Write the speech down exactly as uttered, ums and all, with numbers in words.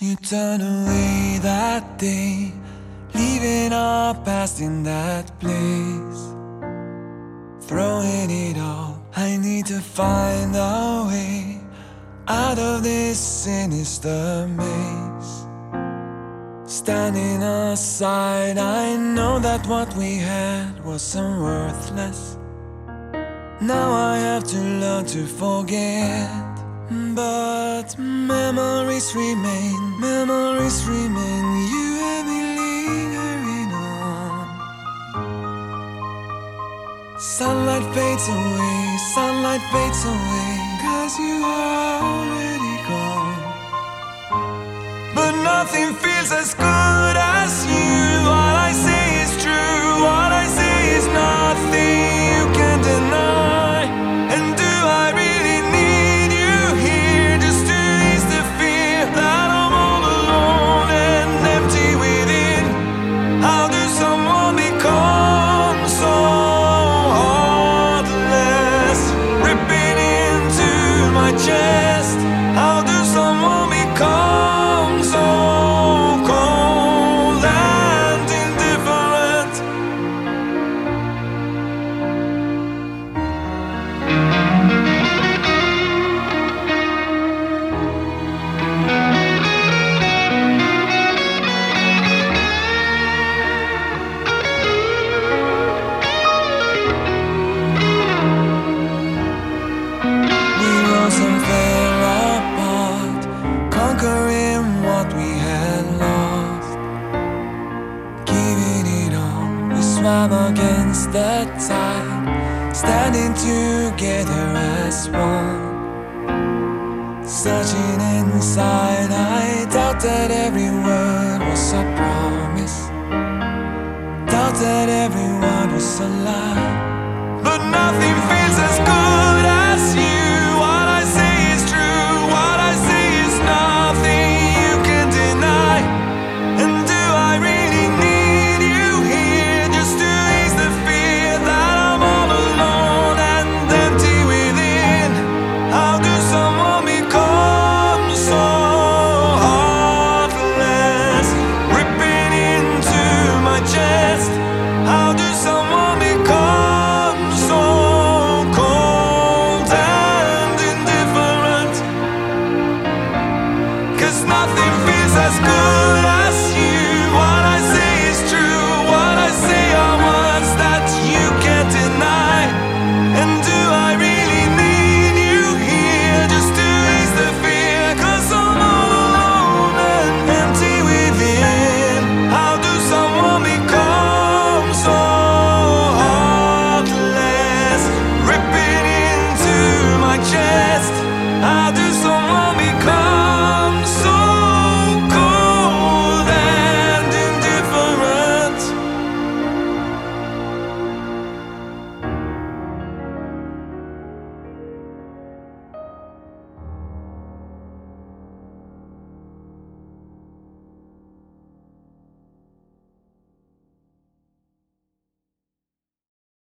You turned away that day, leaving our past in that place. Throwing it all, I need to find a way out of this sinister maze. Standing aside, I know that what we had wasn't worthless. Now I have to learn to forget. But memories remain, memories remain. You and me lingering on. Sunlight fades away, sunlight fades away, 'cause you are already gone. But nothing feels as good as you. What I say is true, what I say is nothing you can deny. And do I really need you here just to ease the fear that I'm all alone and empty within? How does someone become so heartless, ripping into my chest? How does someone become so cold and indifferent? We rose and fell apart, conquering what we had lost. Giving it all, we swam against the tide, standing together as one. Searching inside, I doubted every word was a promise, doubted every word was a lie. But nothing feels as good as you. What I say is true, what I say is nothing you can deny. And do I really need you here just to ease the fear that I'm all alone and empty within? How does someone become so heartless, ripping into my chest? How does someone become so cold and indifferent? 'Cause nothing feels as good